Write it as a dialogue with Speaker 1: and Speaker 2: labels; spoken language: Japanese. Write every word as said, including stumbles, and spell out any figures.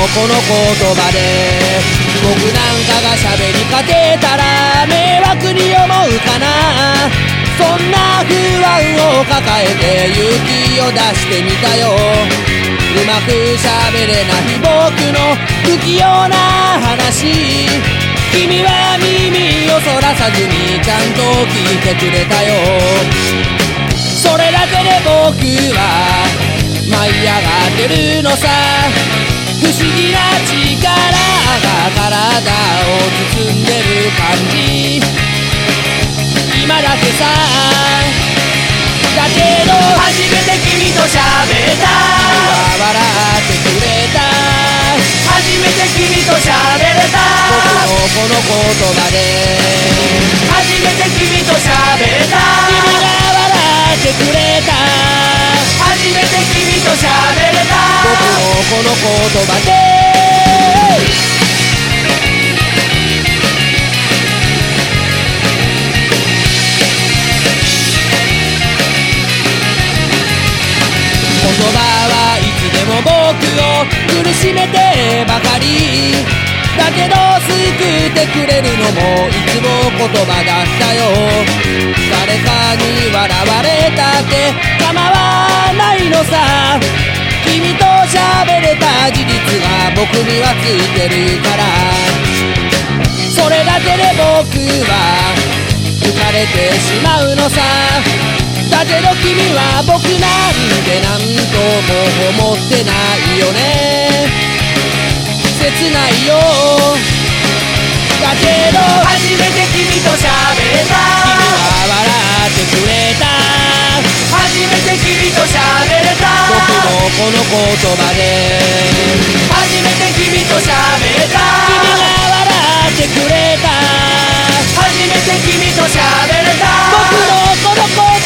Speaker 1: この言葉で僕なんかが喋りかけたら迷惑に思うかな。そんな不安を抱えて勇気を出してみたよ。うまく喋れない僕の不器用な話、君は耳をそらさずにちゃんと聞いてくれたよ。それだけで僕は舞い上がってるのさ。不思議な力が体を包んでる感じ、今だけさ。だけど初めて君と喋れた、君は笑ってくれた。初めて君と喋れた、僕のこの言葉で初めて君と喋れた。君が笑ってくれた、初めて君と喋れた、僕のこの言葉で。言葉はいつでも僕を苦しめてばかりだけど、救ってくれるのもいつも言葉だったよ。誰かに笑われたって構わないのさ。君と喋れた事実が僕にはついてるから、それだけで僕は浮かれてしまうのさ。だけど君は僕なんてなんとも思ってないよね。切ないよ。だけど初めて君と喋れた、君は笑ってくれた。初めて君と喋れた、僕のこの言葉で初めて君と喋れた。君が笑ってくれた、初めて君と喋れた、僕のこの言葉